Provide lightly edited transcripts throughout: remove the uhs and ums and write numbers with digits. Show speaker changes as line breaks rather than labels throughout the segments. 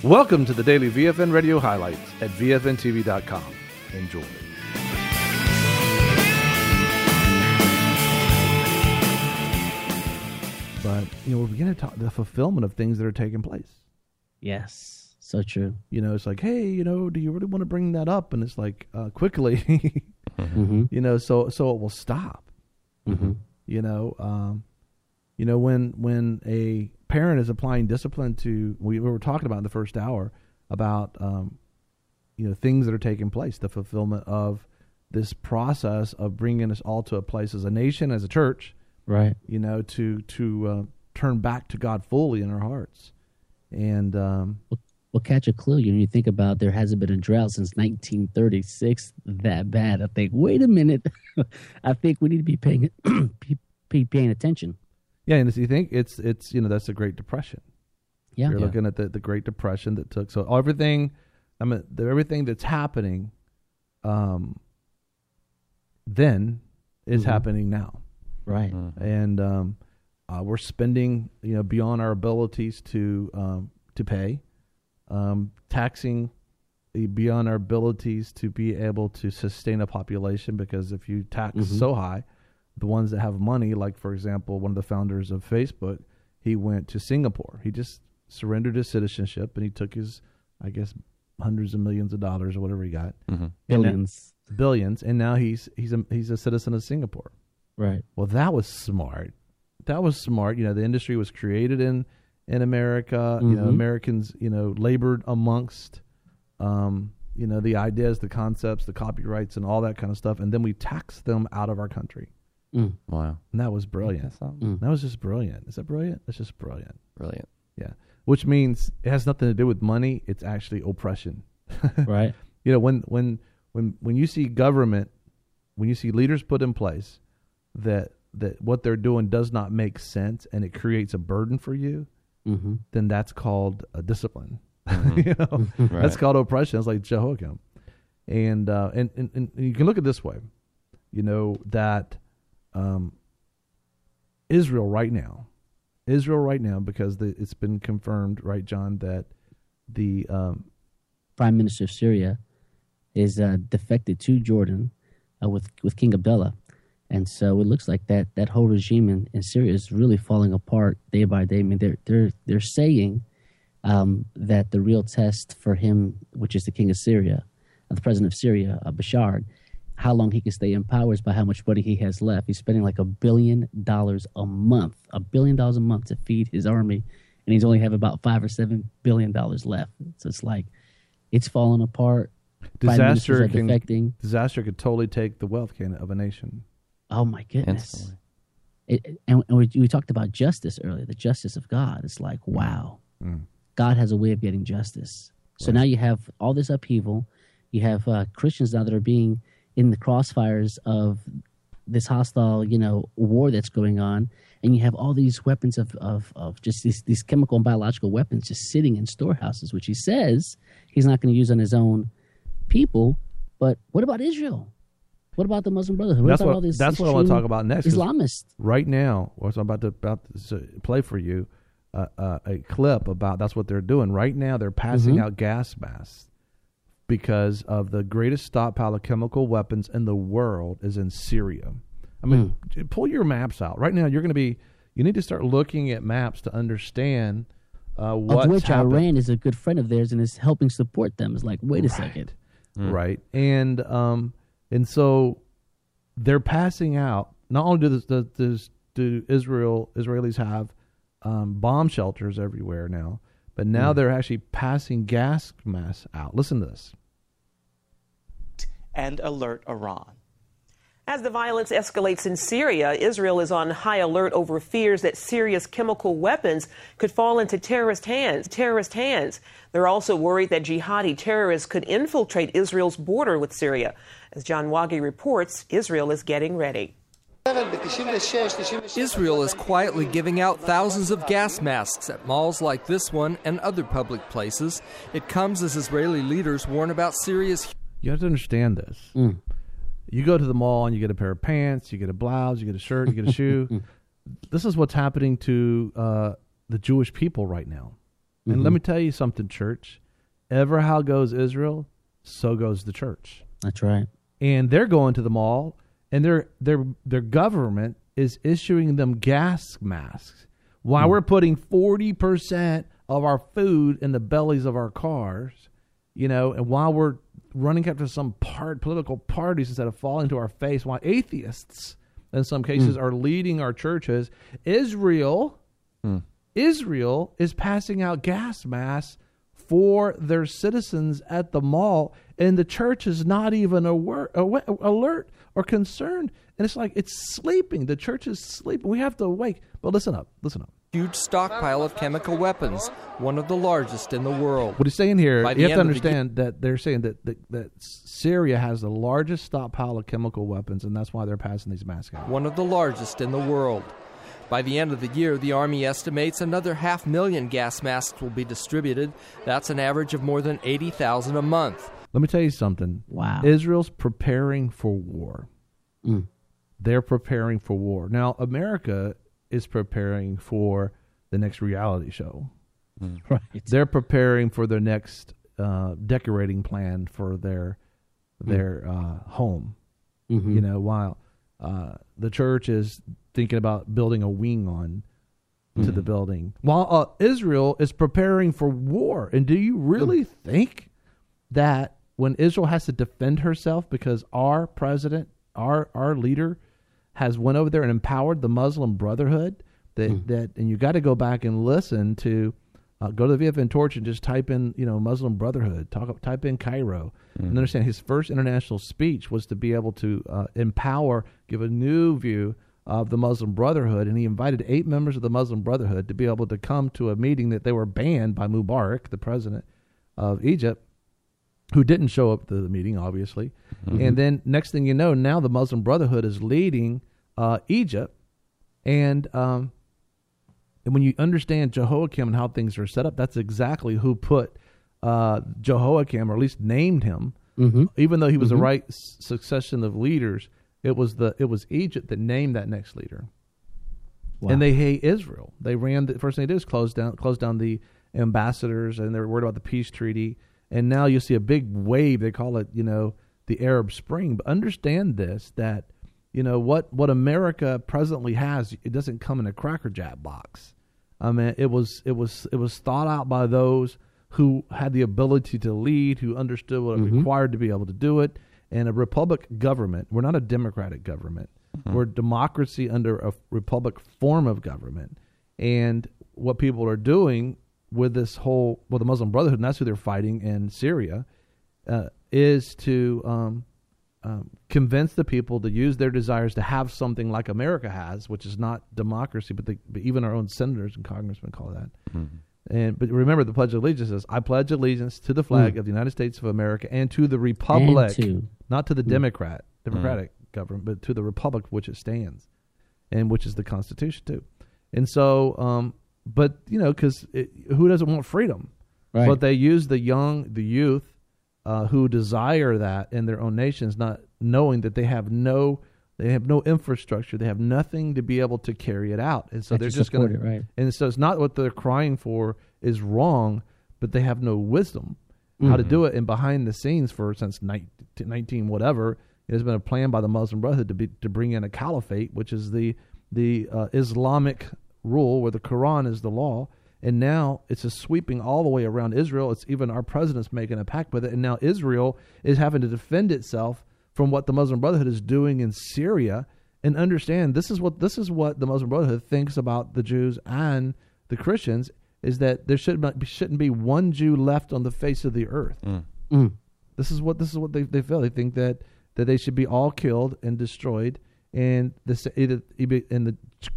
Welcome to the daily VFN Radio highlights at VFNTV.com. Enjoy. But, we're beginning to talk the fulfillment of things that are taking place.
Yes, so true.
It's like, hey, do you really want to bring that up? And it's like, quickly, so it will stop.
Mm-hmm.
When a parent is applying discipline to, we were talking about in the first hour about, things that are taking place, the fulfillment of this process of bringing us all to a place as a nation, as a church,
right?
To turn back to God fully in our hearts. And
we'll catch a clue. You think about there hasn't been a drought since 1936 that bad. I think, wait a minute, I think we need to be paying attention.
Yeah, and you think it's that's the Great Depression.
Yeah,
you're looking at the Great Depression that took everything. Everything that's happening, then is happening now,
right?
And we're spending beyond our abilities to pay, taxing beyond our abilities to be able to sustain a population, because if you tax so high, the ones that have money, like, for example, one of the founders of Facebook, he went to Singapore. He just surrendered his citizenship, and he took his, I guess, hundreds of millions of dollars or whatever he got. Billions. And now he's a citizen of Singapore.
Right.
Well, that was smart. The industry was created in America. Americans, labored amongst, the ideas, the concepts, the copyrights, and all that kind of stuff. And then we taxed them out of our country.
Wow.
And that was brilliant. That was just brilliant. Is that brilliant? That's just brilliant.
Brilliant.
Yeah. Which means it has nothing to do with money. It's actually oppression.
Right.
When you see government, when you see leaders put in place that what they're doing does not make sense and it creates a burden for you, then that's called a discipline.
Right.
That's called oppression. It's like Jehoiakim. And you can look at it this way, that Israel right now, because it's been confirmed, right, John, that the
Prime Minister of Syria is defected to Jordan with King Abdullah. And so it looks like that whole regime in Syria is really falling apart day by day. I mean, they're saying that the real test for him, which is the king of Syria, the president of Syria, Bashar, how long he can stay in power is by how much money he has left. He's spending like $1 billion a month, to feed his army, and he's only have about $5 or $7 billion left. So it's like it's falling apart.
Disaster could totally take the wealth of a nation.
Oh my goodness! And we talked about justice earlier, the justice of God. It's like, wow, God has a way of getting justice. So now you have all this upheaval. You have Christians now that are being in the crossfires of this hostile, war that's going on, and you have all these weapons of just these chemical and biological weapons just sitting in storehouses, which he says he's not going to use on his own people. But what about Israel? What about the Muslim Brotherhood?
That's what I want to talk about next.
Islamists.
Right now, what I'm about to play for you, a clip about that's what they're doing. Right now, they're passing out gas masks because of the greatest stockpile of chemical weapons in the world is in Syria. I mean, pull your maps out. Right now, you need to start looking at maps to understand what's
of which
happened.
Iran is a good friend of theirs and is helping support them. It's like, wait a second.
Right. And so they're passing out. Not only do Israelis have bomb shelters everywhere now, but now they're actually passing gas masks out. Listen to this.
And alert Iran. As the violence escalates in Syria, Israel is on high alert over fears that Syria's chemical weapons could fall into terrorist hands. They're also worried that jihadi terrorists could infiltrate Israel's border with Syria. As John Wagi reports, Israel is getting ready.
Israel is quietly giving out thousands of gas masks at malls like this one and other public places. It comes as Israeli leaders warn about Syria's...
You have to understand this. You go to the mall and you get a pair of pants, you get a blouse, you get a shirt, you get a shoe. This is what's happening to the Jewish people right now. And let me tell you something, church. Ever how goes Israel, so goes the church.
That's right.
And they're going to the mall, and their government is issuing them gas masks while we're putting 40% of our food in the bellies of our cars, and while we're running after some political parties instead of falling to our face, while atheists in some cases are leading our churches. Israel is passing out gas masks for their citizens at the mall, and the church is not even alert or concerned. And it's like it's sleeping. The church is sleeping. We have to awake. But listen up.
Huge stockpile of chemical weapons, one of the largest in the world.
What he's saying here, you have to understand that they're saying that Syria has the largest stockpile of chemical weapons, and that's why they're passing these masks out.
One of the largest in the world. By the end of the year, the Army estimates another 500,000 gas masks will be distributed. That's an average of more than 80,000 a month.
Let me tell you something.
Wow.
Israel's preparing for war. They're preparing for war. Now, America is preparing for the next reality show.
Right.
They're preparing for their next decorating plan for their home. While the church is thinking about building a wing on to the building, while Israel is preparing for war. And do you really think that when Israel has to defend herself because our president, our leader, has went over there and empowered the Muslim Brotherhood, that and you got to go back and listen to, go to the VFN Torch and just type in, Muslim Brotherhood, type in Cairo, and understand his first international speech was to be able to empower, give a new view of the Muslim Brotherhood, and he invited 8 members of the Muslim Brotherhood to be able to come to a meeting that they were banned by Mubarak, the president of Egypt, who didn't show up to the meeting, obviously. And then next thing you know, now the Muslim Brotherhood is leading Egypt. And when you understand Jehoiakim and how things are set up, that's exactly who put Jehoiakim, or at least named him, even though he was the right succession of leaders. It was Egypt that named that next leader. Wow. And they hate Israel. They the first thing they did is close down the ambassadors, and they were worried about the peace treaty. And now you see a big wave. They call it, the Arab Spring. But understand this, that, what America presently has, it doesn't come in a Cracker Jack box. I mean, it was thought out by those who had the ability to lead, who understood what it required to be able to do it. And a republic government, we're not a democratic government. We're democracy under a republic form of government. And what people are doing with the Muslim Brotherhood, and that's who they're fighting in Syria, is to convince the people to use their desires to have something like America has, which is not democracy, but even our own senators and congressmen call that. But remember, the Pledge of Allegiance says, "I pledge allegiance to the flag of the United States of America and to the republic," not to the democratic government, but to the republic which it stands, and which is the Constitution too. And so, but because who doesn't want freedom? Right. But they use the youth, who desire that in their own nations, not knowing that they have no infrastructure, they have nothing to be able to carry it out, and so they're just going to. Right. And so it's not what they're crying for is wrong, but they have no wisdom how to do it. And behind the scenes, since 19 whatever, it has been a plan by the Muslim Brotherhood to bring in a caliphate, which is the Islamic rule where the Quran is the law. And now it's a sweeping all the way around Israel. It's even our president's making a pact with it. And now Israel is having to defend itself from what the Muslim Brotherhood is doing in Syria. And understand, this is what the Muslim Brotherhood thinks about the Jews and the Christians, is that there shouldn't be one Jew left on the face of the earth. This is what they feel. They think that they should be all killed and destroyed, and the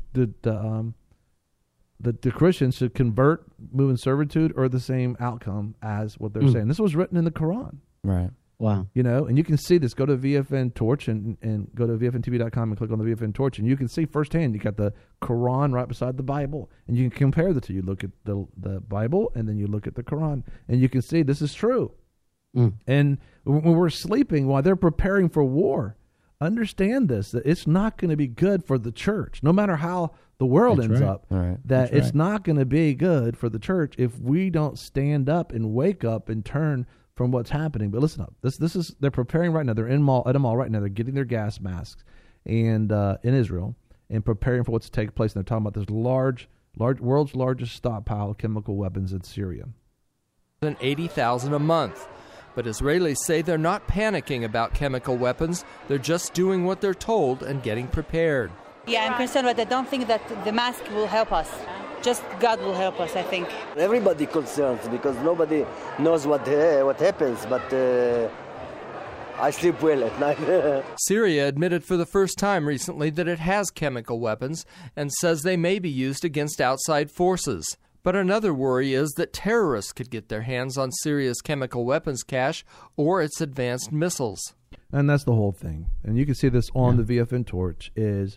Christians should convert, move in servitude, or the same outcome as what they're saying. This was written in the Quran.
Right.
Wow.
And you can see this. Go to VFN Torch and go to VFNTV.com and click on the VFN Torch, and you can see firsthand. You got the Quran right beside the Bible, and you can compare the two. You look at the Bible, and then you look at the Quran, and you can see this is true. And when we're sleeping while they're preparing for war, understand this, that it's not going to be good for the church, no matter how the world
That's
ends
right.
up,
Right.
that
That's
it's not going to be good for the church if we don't stand up and wake up and turn from what's happening. But listen up. This is they're preparing right now. They're at a mall right now. They're getting their gas masks and in Israel and preparing for what's to take place. And they're talking about this large world's largest stockpile of chemical weapons in Syria.
Than 80,000 a month. But Israelis say they're not panicking about chemical weapons. They're just doing what they're told and getting prepared.
Yeah, I'm concerned, but I don't think that the mask will help us. Just God will help us, I think.
Everybody concerned because nobody knows what happens, but I sleep well at night.
Syria admitted for the first time recently that it has chemical weapons and says they may be used against outside forces. But another worry is that terrorists could get their hands on Syria's chemical weapons cache or its advanced missiles.
And that's the whole thing. And you can see this on the VFN torch is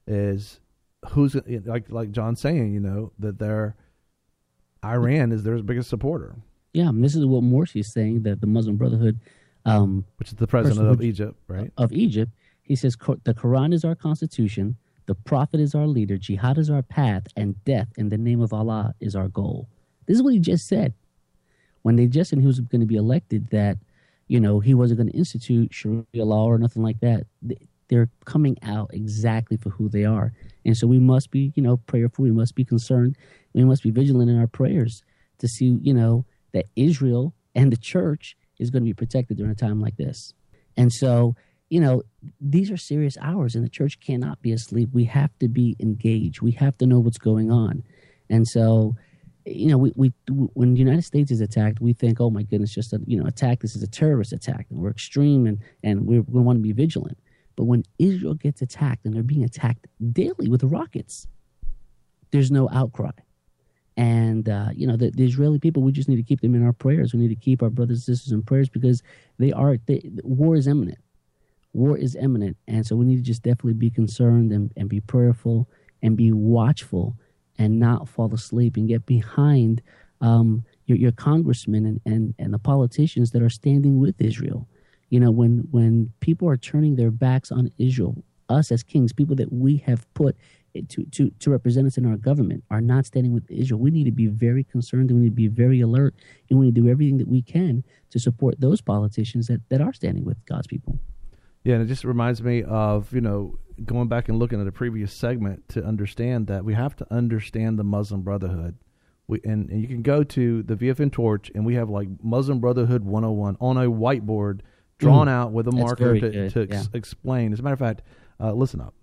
who's, like John's saying, that Iran is their biggest supporter.
Yeah, and this is what Morsi is saying, that the Muslim Brotherhood,
which is the president of Egypt, right?
Of Egypt, he says the Quran is our constitution, the Prophet is our leader, jihad is our path, and death in the name of Allah is our goal. This is what he just said. When they just said he was going to be elected, that he wasn't going to institute Sharia law or nothing like that. They're coming out exactly for who they are. And so we must be, prayerful. We must be concerned. We must be vigilant in our prayers to see, that Israel and the church is going to be protected during a time like this. And so, these are serious hours and the church cannot be asleep. We have to be engaged. We have to know what's going on. And so, we when the United States is attacked, we think, oh my goodness, just attack. This is a terrorist attack and we're extreme and we want to be vigilant. But when Israel gets attacked, and they're being attacked daily with rockets, there's no outcry. And, the Israeli people, we just need to keep them in our prayers. We need to keep our brothers and sisters in prayers because war is imminent. War is imminent. And so we need to just definitely be concerned and be prayerful and be watchful and not fall asleep and get behind your congressmen and the politicians that are standing with Israel. When people are turning their backs on Israel, us as kings, people that we have put to represent us in our government, are not standing with Israel, we need to be very concerned and we need to be very alert, and we need to do everything that we can to support those politicians that are standing with God's people.
Yeah, and it just reminds me of, going back and looking at a previous segment to understand that we have to understand the Muslim Brotherhood. And you can go to the VFN torch, and we have like Muslim Brotherhood 101 on a whiteboard drawn out with a marker to explain. As a matter of fact, listen up.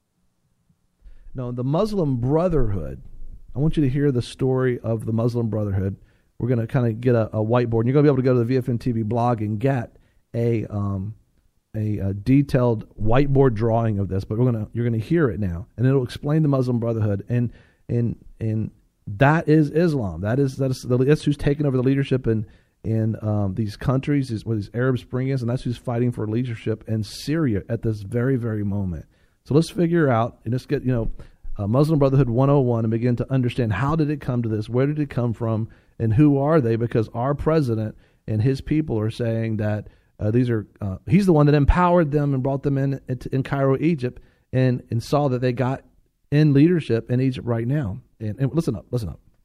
No, the Muslim Brotherhood, I want you to hear the story of the Muslim Brotherhood. We're going to kind of get a whiteboard. And you're going to be able to go to the VFN TV blog and get a detailed whiteboard drawing of this, but you're going to hear it now, and it'll explain the Muslim Brotherhood, and that is Islam. That's who's taken over the leadership in these countries, where these Arab Spring is, and that's who's fighting for leadership in Syria at this very, very moment. So let's figure out and let's get Muslim Brotherhood 101 and begin to understand, how did it come to this? Where did it come from? And who are they? Because our president and his people are saying that he's the one that empowered them and brought them in Cairo, Egypt, and saw that they got in leadership in Egypt right now. And listen up.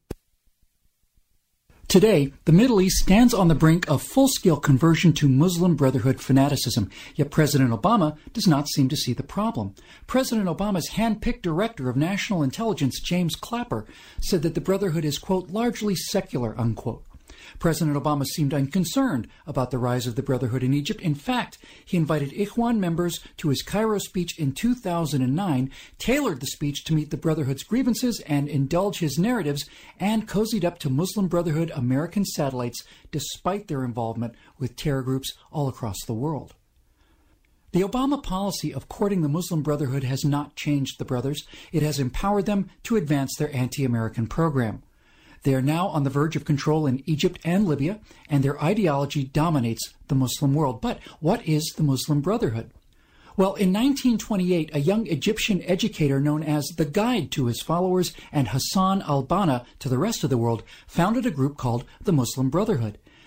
Today, the Middle East stands on the brink of full-scale conversion to Muslim Brotherhood fanaticism, yet President Obama does not seem to see the problem. President Obama's hand-picked director of national intelligence, James Clapper, said that the Brotherhood is, quote, largely secular, unquote. President Obama seemed unconcerned about the rise of the Brotherhood in Egypt. In fact, he invited Ikhwan members to his Cairo speech in 2009, tailored the speech to meet the Brotherhood's grievances and indulge his narratives, and cozied up to Muslim Brotherhood American satellites despite their involvement with terror groups all across the world. The Obama policy of courting the Muslim Brotherhood has not changed the brothers. It has empowered them to advance their anti-American program. They are now on the verge of control in Egypt and Libya, and their ideology dominates the Muslim world. But what is the Muslim Brotherhood? Well, in 1928, a young Egyptian educator known as the Guide to his followers and Hassan al-Banna to the rest of the world founded a group called the Muslim Brotherhood.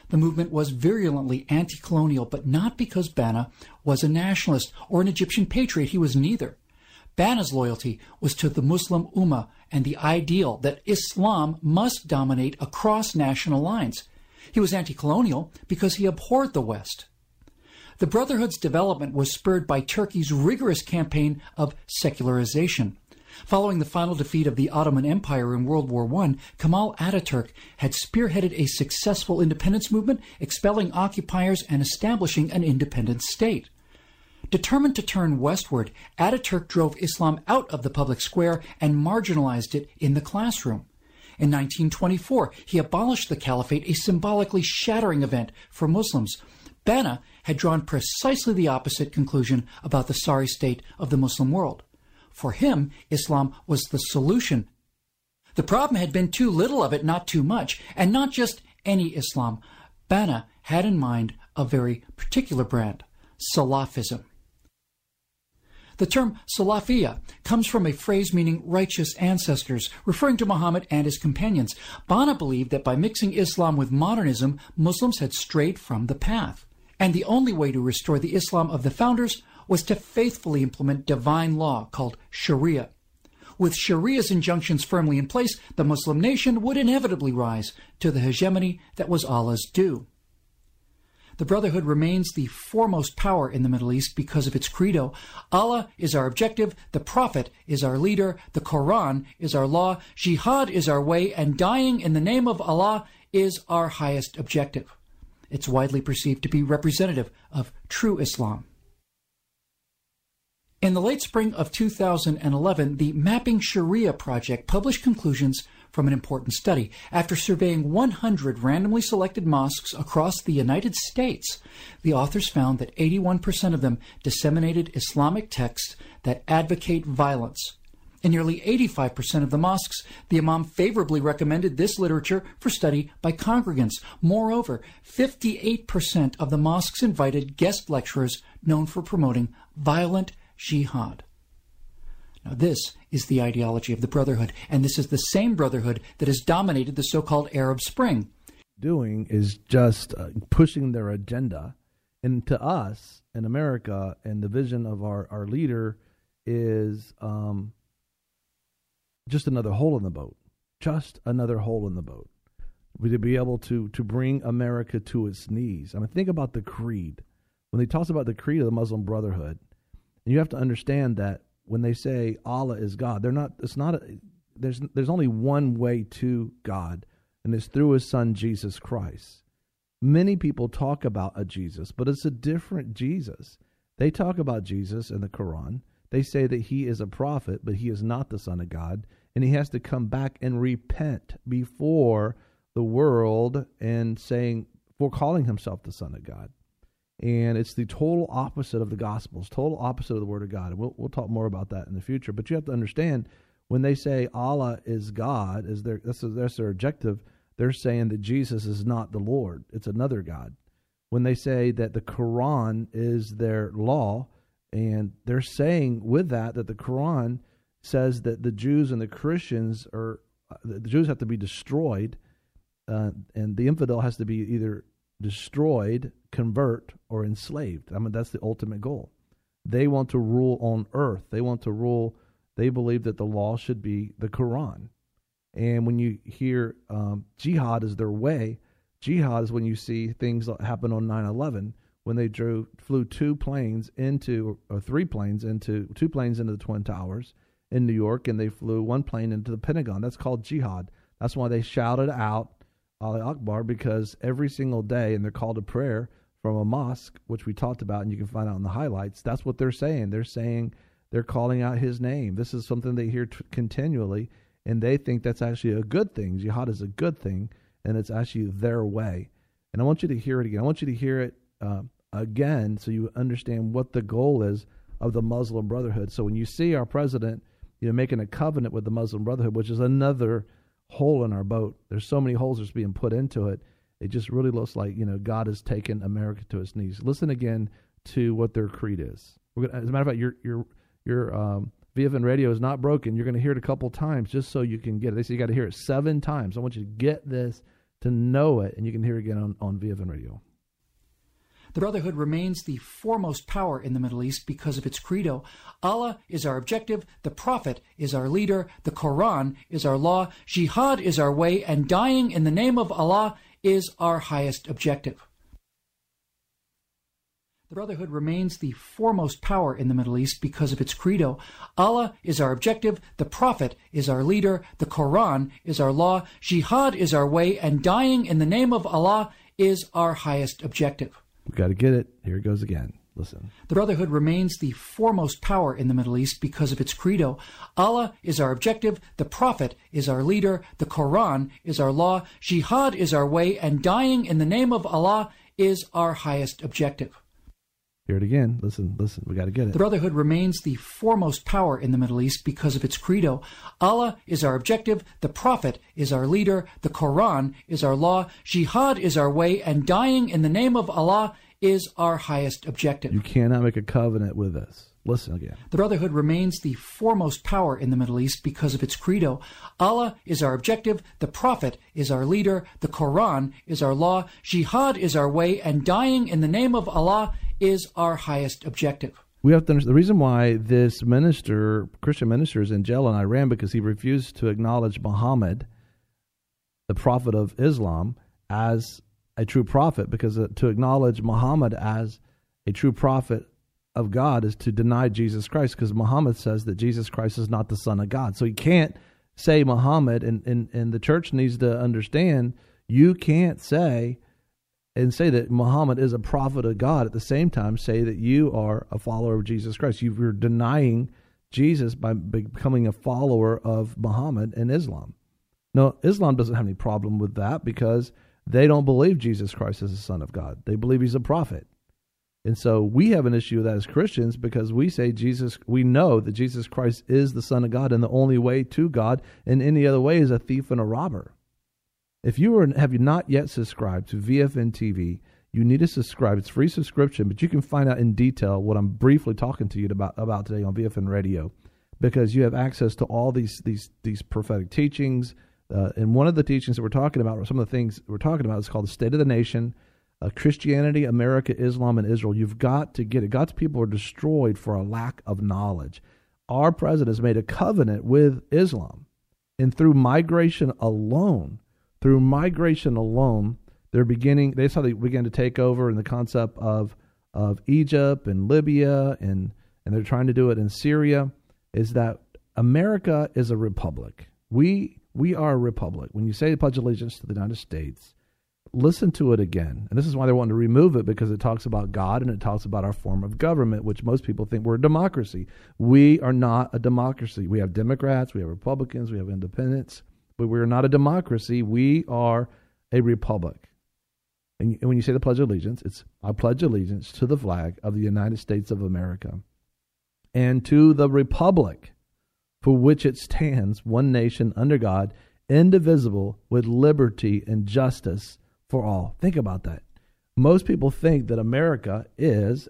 The movement was virulently anti-colonial, but not because Banna was a nationalist or an Egyptian patriot. He was neither. Banna's loyalty was to the Muslim Ummah and the ideal that Islam must dominate across national lines. He was anti-colonial because he abhorred the West. The Brotherhood's development was spurred by Turkey's rigorous campaign of secularization. Following the final defeat of the Ottoman Empire in World War I, Kemal Ataturk had spearheaded a successful independence movement, expelling occupiers and establishing an independent state. Determined to turn westward, Ataturk drove Islam out of the public square and marginalized it in the classroom. In 1924, he abolished the caliphate, a symbolically shattering event for Muslims. Banna had drawn precisely the opposite conclusion about the sorry state of the Muslim world. For him, Islam was the solution. The problem had been too little of it, not too much, and not just any Islam. Banna had in mind a very particular brand, Salafism. The term Salafiyya comes from a phrase meaning righteous ancestors, referring to Muhammad and his companions. Banna believed that by mixing Islam with modernism, Muslims had strayed from the path. And the only way to restore the Islam of the founders was to faithfully implement divine law called Sharia. With Sharia's injunctions firmly in place, the Muslim nation would inevitably rise to the hegemony that was Allah's due. The Brotherhood remains the foremost power in the Middle East because of its credo. Allah is our objective, the Prophet is our leader, the Quran is our law, jihad is our way, and dying in the name of Allah is our highest objective. It's widely perceived to be representative of true Islam. In the late spring of 2011, the Mapping Sharia project published conclusions from an important study. After surveying 100 randomly selected mosques across the United States, the authors found that 81% of them disseminated Islamic texts that advocate violence. In nearly 85% of the mosques, the imam favorably recommended this literature for study by congregants. Moreover, 58% of the mosques invited guest lecturers known for promoting violent jihad. Now, this is the ideology of the Brotherhood, and this is the same Brotherhood that has dominated the so-called Arab Spring.
Doing is just pushing their agenda. And to us in America, and the vision of our leader is just another hole in the boat. Just another hole in the boat. To be able to bring America to its knees. I mean, think about the creed. When they talk about the creed of the Muslim Brotherhood, and you have to understand that when they say Allah is God, there's only one way to God, and it's through his son Jesus Christ. Many people talk about a Jesus, but it's a different Jesus. They talk about Jesus in the Quran. They say that he is a prophet, but he is not the Son of God, and he has to come back and repent before the world and for calling himself the Son of God. And it's the total opposite of the Gospels, total opposite of the Word of God. And we'll talk more about that in the future. But you have to understand, when they say Allah is God, that's their objective, they're saying that Jesus is not the Lord. It's another God. When they say that the Quran is their law, and they're saying with that the Quran says that the Jews and the Christians the Jews have to be destroyed, and the infidel has to be either destroyed, convert, or enslaved. I mean, that's the ultimate goal. They want to rule on earth. They believe that the law should be the Quran. And when you hear jihad is their way, jihad is when you see things that happen on 9/11, when they flew two planes into the Twin Towers in New York, and they flew one plane into the Pentagon. That's called jihad. That's why they shouted out Allah Akbar, because every single day, and they're called to prayer from a mosque, which we talked about, and you can find out in the highlights. That's what they're saying. They're calling out his name. This is something they hear continually, and they think that's actually a good thing. Jihad is a good thing, and it's actually their way. And I want you to hear it again. I want you to hear it again so you understand what the goal is of the Muslim Brotherhood. So when you see our president, making a covenant with the Muslim Brotherhood, which is another hole in our boat. There's so many holes that's being put into it. It just really looks like, God has taken America to its knees. Listen again to what their creed is. As a matter of fact, your VFN radio is not broken. You're going to hear it a couple times just so you can get it. They say you got to hear it 7 times. I want you to get this to know it, and you can hear it again on VFN Radio.
The Brotherhood remains the foremost power in the Middle East because of its credo. Allah is our objective, the Prophet is our leader, the Quran is our law, jihad is our way, and dying in the name of Allah is our highest objective. The Brotherhood remains the foremost power in the Middle East because of its credo. Allah is our objective, the Prophet is our leader, the Quran is our law, jihad is our way, and dying in the name of Allah is our highest objective.
We got to get it. Here it goes again. Listen.
The Brotherhood remains the foremost power in the Middle East because of its credo. Allah is our objective, the Prophet is our leader, the Quran is our law, jihad is our way, and dying in the name of Allah is our highest objective.
Hear it again. Listen. We got to get it.
The Brotherhood remains the foremost power in the Middle East because of its credo. Allah is our objective, the Prophet is our leader, the Quran is our law, jihad is our way, and dying in the name of Allah is our highest objective.
You cannot make a covenant with us. Listen again.
The Brotherhood remains the foremost power in the Middle East because of its credo. Allah is our objective, the Prophet is our leader, the Quran is our law, jihad is our way, and dying in the name of Allah is our highest objective.
We have to understand the reason why this Christian minister, is in jail in Iran because he refused to acknowledge Muhammad, the prophet of Islam, as a true prophet, because to acknowledge Muhammad as a true prophet of God is to deny Jesus Christ, because Muhammad says that Jesus Christ is not the Son of God. So you can't say Muhammad, and the church needs to understand, you can't say that Muhammad is a prophet of God at the same time say that you are a follower of Jesus Christ. You're denying Jesus by becoming a follower of Muhammad and Islam. No, Islam doesn't have any problem with that because they don't believe Jesus Christ is the Son of God. They believe he's a prophet. And so we have an issue with that as Christians because we say we know that Jesus Christ is the Son of God and the only way to God, and any other way is a thief and a robber. If you have not yet subscribed to VFN TV, you need to subscribe. It's free subscription, but you can find out in detail what I'm briefly talking to you about today on VFN Radio, because you have access to all these prophetic teachings. And one of the teachings that we're talking about, or some of the things we're talking about, is called the State of the Nation, Christianity, America, Islam, and Israel. You've got to get it. God's people are destroyed for a lack of knowledge. Our president has made a covenant with Islam, and through migration alone, that's how they began to take over in the concept of Egypt and Libya, and they're trying to do it in Syria, is that America is a republic. We are a republic. When you say the Pledge of Allegiance to the United States, listen to it again. And this is why they want to remove it, because it talks about God and it talks about our form of government, which most people think we're a democracy. We are not a democracy. We have Democrats, we have Republicans, we have independents, but we're not a democracy. We are a republic. And when you say the Pledge of Allegiance, it's I pledge allegiance to the flag of the United States of America and to the republic for which it stands, one nation under God, indivisible, with liberty and justice for all. Think about that. Most people think that America is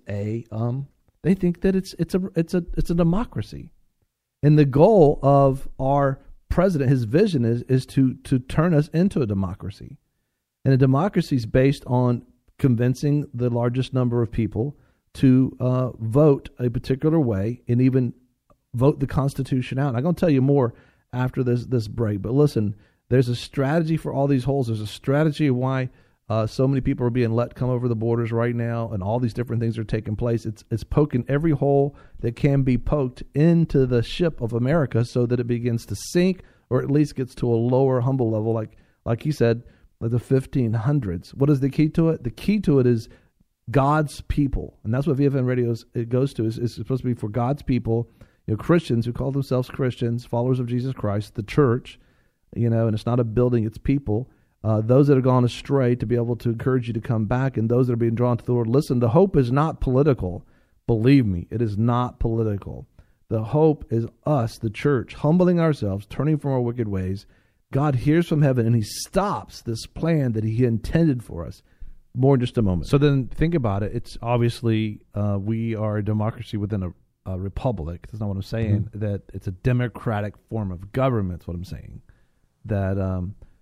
they think that it's a democracy. And the goal of our president, his vision is to turn us into a democracy. And a democracy is based on convincing the largest number of people to vote a particular way and even vote the Constitution out. And I'm going to tell you more after this break. But listen, there's a strategy for all these holes. There's a strategy of why so many people are being let come over the borders right now, and all these different things are taking place. It's poking every hole that can be poked into the ship of America so that it begins to sink, or at least gets to a lower, humble level, like he said, like the 1500s. What is the key to it? The key to it is God's people. And that's what VFN Radio goes to. It's supposed to be for God's people, Christians who call themselves Christians, followers of Jesus Christ, the church, and it's not a building, it's people. Those that have gone astray, to be able to encourage you to come back, and those that are being drawn to the Lord. Listen, the hope is not political. Believe me, it is not political. The hope is us, the church, humbling ourselves, turning from our wicked ways. God hears from heaven, and he stops this plan that he intended for us. More in just a moment. So then think about it. It's obviously we are a democracy within a republic. That's not what I'm saying. Mm-hmm. That it's a democratic form of government. That's what I'm saying. That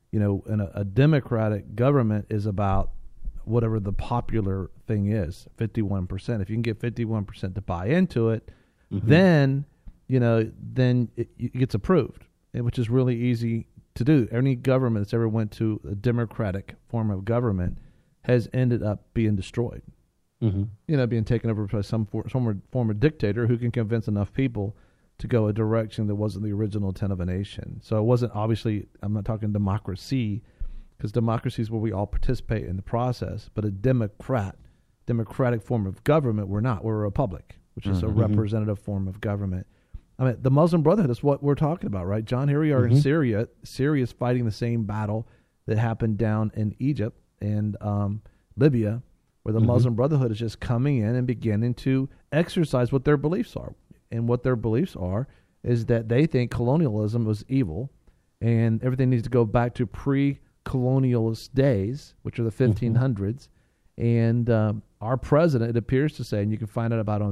and a democratic government is about whatever the popular thing is, 51%. If you can get 51% to buy into it, then it gets approved, which is really easy to do. Any government that's ever went to a democratic form of government has ended up being destroyed. Being taken over by some former dictator who can convince enough people to go a direction that wasn't the original intent of a nation. So it wasn't, obviously, I'm not talking democracy, because democracy is where we all participate in the process, but a democratic form of government, we're not. We're a republic, which is a representative form of government. I mean, the Muslim Brotherhood is what we're talking about, right, John? Here we are in Syria. Syria is fighting the same battle that happened down in Egypt and Libya, where the Muslim Brotherhood is just coming in and beginning to exercise what their beliefs are. And what their beliefs are is that they think colonialism was evil and everything needs to go back to pre-colonialist days, which are the 1500s. And our president, it appears to say, and you can find out about it on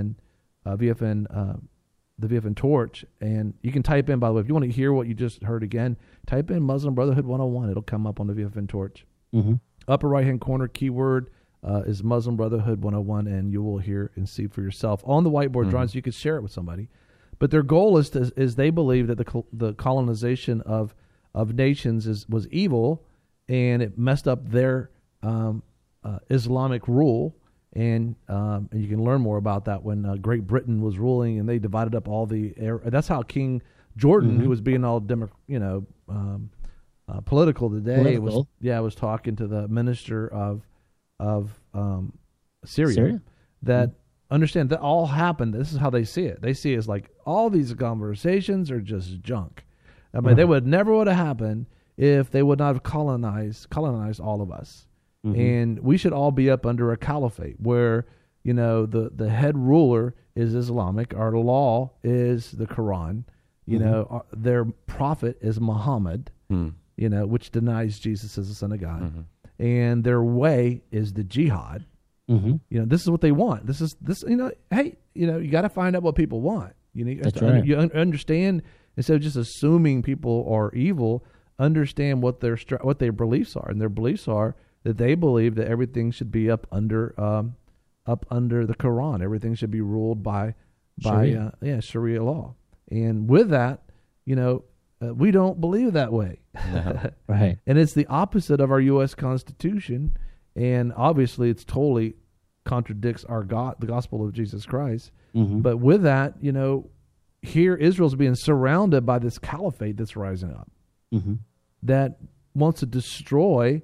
the VFN Torch, and you can type in, by the way, if you want to hear what you just heard again, type in Muslim Brotherhood 101. It'll come up on the VFN Torch. Upper right-hand corner keyword is Muslim Brotherhood 101, and you will hear and see for yourself on the whiteboard drawings. You could share it with somebody. But their goal is they believe that the colonization of nations was evil, and it messed up their Islamic rule. And you can learn more about that when Great Britain was ruling, and they divided up all the that's how King Jordan, who was being all political today, was talking to the minister of Syria. That understand that all happened. This is how they see it. They see it as like all these conversations are just junk. I mean, they would have happened if they would not have colonized all of us. And we should all be up under a caliphate where, the head ruler is Islamic. Our law is the Quran. Their prophet is Muhammad, which denies Jesus as the Son of God. And their way is the jihad. This is what they want. Hey, you got to find out what people want. You understand, instead of just assuming people are evil, understand what their beliefs are. And their beliefs are that they believe that everything should be up under the Quran. Everything should be ruled by Sharia law. And with that, we don't believe that way.
No. Right.
And it's the opposite of our U.S. Constitution. And obviously it's totally contradicts the gospel of Jesus Christ. But with that, here Israel's being surrounded by this caliphate that's rising up that wants to destroy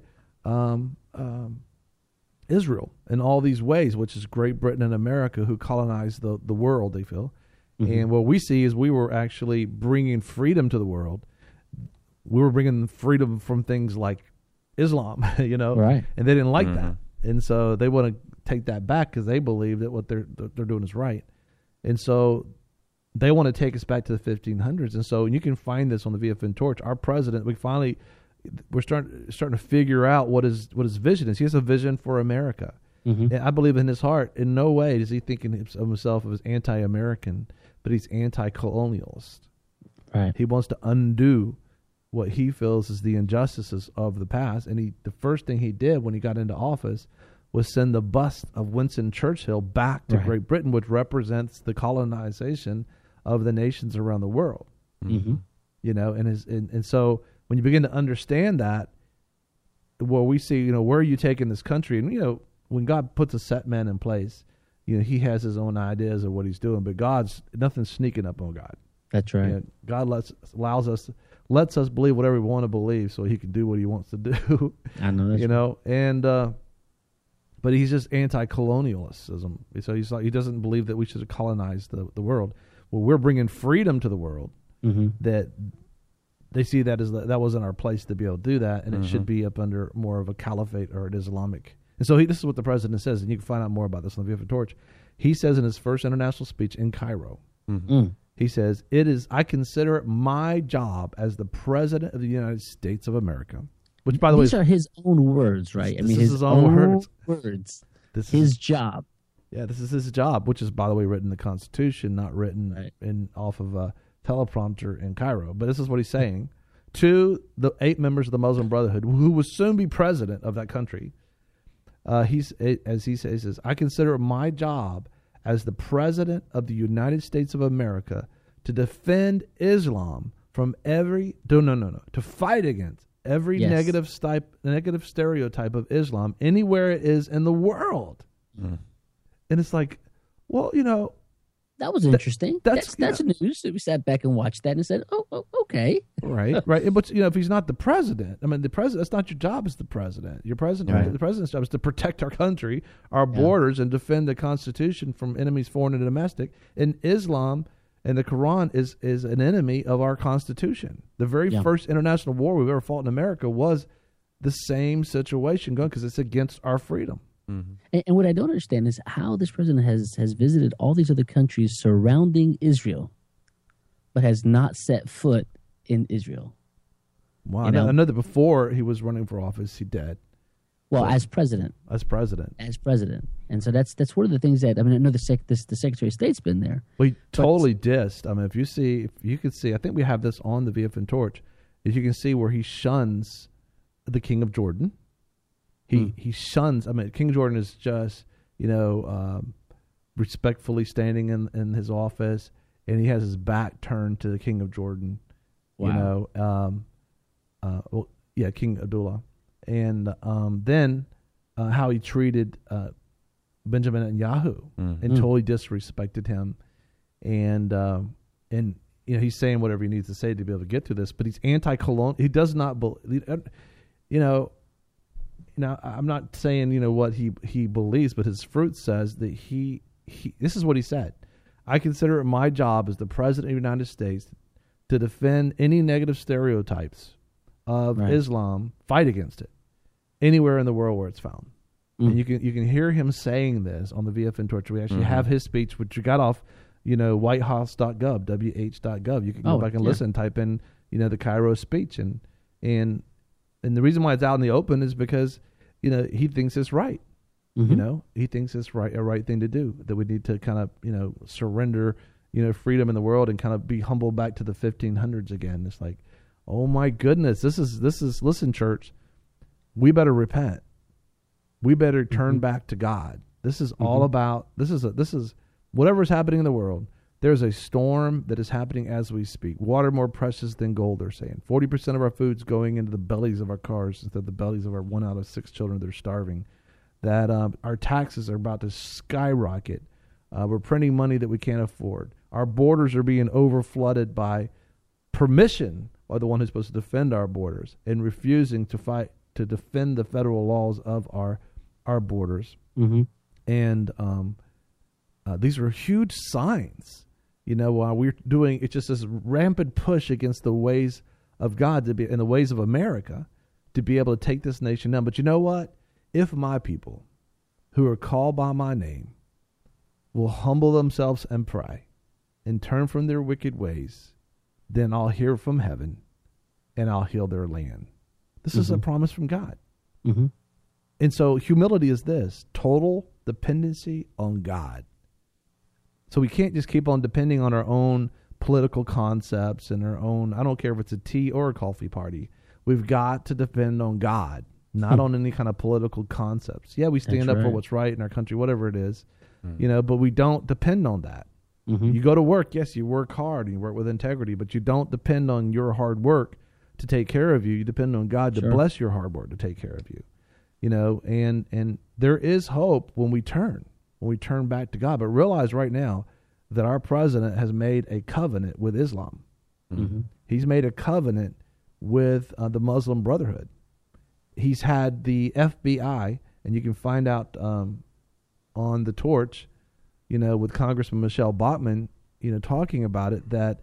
Israel in all these ways, which is Great Britain and America, who colonized the world, they feel. And what we see is we were actually bringing freedom to the world. We were bringing freedom from things like Islam, right? And they didn't like that, and so they want to take that back because they believe that what they're doing is right, and so they want to take us back to the 1500s. And so you can find this on the VFN Torch. Our president, we're starting to figure out what his vision is. He has a vision for America. And I believe in his heart, in no way is he thinking of himself as anti-American, but he's anti-colonialist.
Right.
He wants to undo what he feels is the injustices of the past. And the first thing he did when he got into office was send the bust of Winston Churchill back to Great Britain, which represents the colonization of the nations around the world. And so when you begin to understand that, well, we see, where are you taking this country? And, when God puts a set man in place, he has his own ideas of what he's doing, but nothing's sneaking up on God.
That's right.
God lets us believe whatever we want to believe so he can do what he wants to do.
I know that's
right. And, but he's just anti-colonialism. So he doesn't believe that we should colonize the world. Well, we're bringing freedom to the world that they see that that wasn't our place to be able to do that, and it should be up under more of a caliphate or an Islamic. And so this is what the president says, and you can find out more about this on the VFN Torch. He says in his first international speech in Cairo, he says, I consider it my job as the president of the United States of America, which, by the way,
these are his own words, right?
His own
words. This is his job.
Yeah, this is his job, which is, by the way, written in the Constitution, not written off of a teleprompter in Cairo. But this is what he's saying. to the 8 members of the Muslim Brotherhood, who will soon be president of that country. As he says, I consider it my job as the president of the United States of America to defend Islam from to fight against every negative stereotype of Islam anywhere it is in the world. And it's like, well,
that was interesting. That's news. We sat back and watched that and said, "Oh, okay."
Right. But if he's not the president, I mean, the president. That's not your job as the president. Your president,
Right.
The president's job is to protect our country, our borders, and defend the Constitution from enemies, foreign and domestic. And Islam and the Quran is an enemy of our Constitution. The very first international war we've ever fought in America was the same situation going because it's against our freedom.
And what I don't understand is how this president has visited all these other countries surrounding Israel, but has not set foot in Israel.
Wow, I know that before he was running for office, he did.
Well, as president.
As president.
And so that's one of the things that, I mean, I know the Secretary of State's been there.
Well, he totally dissed. I mean, if you could see, I think we have this on the VFN Torch, is you can see where he shuns the King of Jordan. He shuns, I mean, King Jordan is just, respectfully standing in his office, and he has his back turned to the King of Jordan.
Wow.
King Abdullah. And then how he treated Benjamin Netanyahu and totally disrespected him. And he's saying whatever he needs to say to be able to get through this, but he's anti-colonial. He does not believe, now, I'm not saying, what he believes, but his fruit says that he this is what he said. I consider it my job as the President of the United States to defend any negative stereotypes of Islam, fight against it, anywhere in the world where it's found. And you can hear him saying this on the VFN Torch. We actually have his speech, which you got off, whitehouse.gov, wh.gov. You can go back and listen, type in, the Cairo speech. And the reason why it's out in the open is because, he thinks it's right. He thinks it's a right thing to do, that we need to kind of, surrender, freedom in the world and kind of be humble back to the 1500s again. It's like, oh my goodness, this is, listen, church, we better repent. We better turn back to God. This is all about, this is whatever's happening in the world. There's a storm that is happening as we speak. Water more precious than gold, they're saying. 40% of our food's going into the bellies of our cars instead of the bellies of our 1 out of 6 children that are starving. That our taxes are about to skyrocket. We're printing money that we can't afford. Our borders are being overflooded by permission by the one who's supposed to defend our borders and refusing to fight to defend the federal laws of our borders. And these are huge signs. While we're doing, it's just this rampant push against the ways of God to be and the ways of America to be able to take this nation down. But you know what? If my people who are called by my name will humble themselves and pray and turn from their wicked ways, then I'll hear from heaven and I'll heal their land. This is a promise from God. And so humility is this, total dependency on God. So we can't just keep on depending on our own political concepts and our own, I don't care if it's a tea or a coffee party. We've got to depend on God, not on any kind of political concepts. Yeah, we stand up for what's right in our country, whatever it is, but we don't depend on that. You go to work, yes, you work hard and you work with integrity, but you don't depend on your hard work to take care of you. You depend on God to bless your hard work to take care of you. And there is hope when we turn back to God. But realize right now that our president has made a covenant with Islam. He's made a covenant with the Muslim Brotherhood. He's had the FBI, and you can find out on the Torch, with Congressman Michelle Bachmann, talking about it, that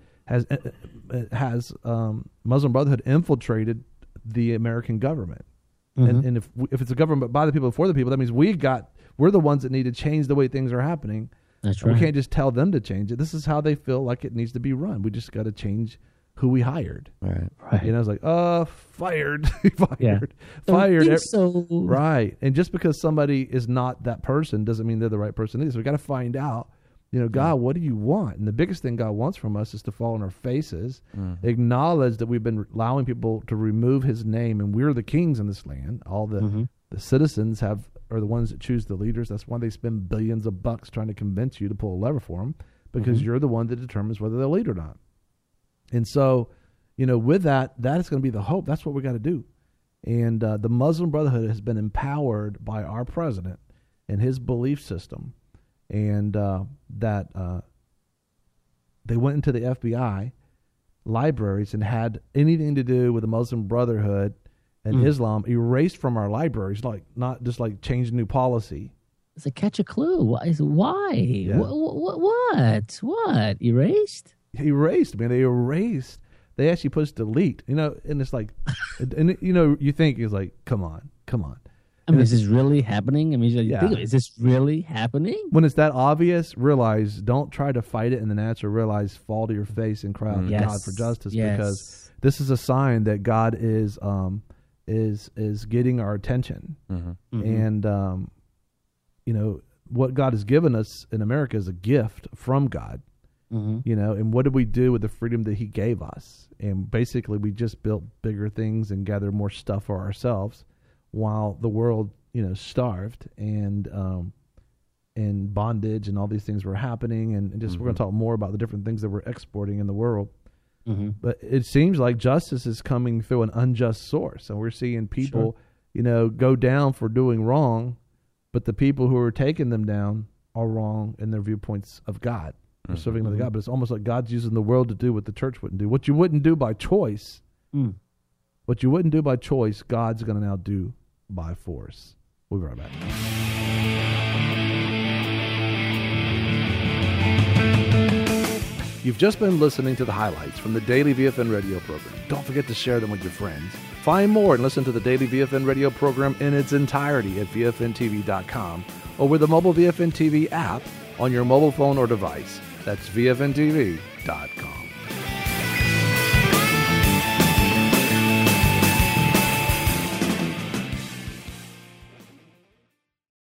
has Muslim Brotherhood infiltrated the American government. And if it's a government by the people for the people, that means we're the ones that need to change the way things are happening.
That's right.
We can't just tell them to change it. This is how they feel like it needs to be run. We just got to change who we hired.
Right.
It's like, fired,
fired.
So. Right. And just because somebody is not that person doesn't mean they're the right person either. So we got to find out God, what do you want? And the biggest thing God wants from us is to fall on our faces, acknowledge that we've been allowing people to remove his name, and we're the kings in this land. All the citizens are the ones that choose the leaders. That's why they spend billions of bucks trying to convince you to pull a lever for them, because you're the one that determines whether they'll lead or not. And so, with that is going to be the hope. That's what we got to do. And the Muslim Brotherhood has been empowered by our president and his belief system, and that they went into the FBI libraries and had anything to do with the Muslim Brotherhood and Islam erased from our libraries, not just changing new policy.
It's a catch a clue. Why?
Yeah.
What? Erased?
Erased. I mean, they erased. They actually pushed delete. And it's like, and you think it's like, come on.
I mean, is this really happening? I mean,
Yeah.
think of it, is this really happening?
When it's that obvious, don't try to fight it in the natural. Realize, fall to your face and cry out to God for justice, because this is a sign that God is getting our attention. And what God has given us in America is a gift from God. And what did we do with the freedom that he gave us? And basically, we just built bigger things and gathered more stuff for ourselves, while the world, starved and bondage and all these things were happening. And just we're going to talk more about the different things that we're exporting in the world. But it seems like justice is coming through an unjust source, and we're seeing people, go down for doing wrong, but the people who are taking them down are wrong in their viewpoints of God. They're serving another God, but it's almost like God's using the world to do what the church wouldn't do. What you wouldn't do by choice, God's going to now do by force. We'll be right back. You've just been listening to the highlights from the Daily VFN radio program. Don't forget to share them with your friends. Find more and listen to the Daily VFN radio program in its entirety at VFNTV.com or with the mobile VFN TV app on your mobile phone or device. That's VFNTV.com.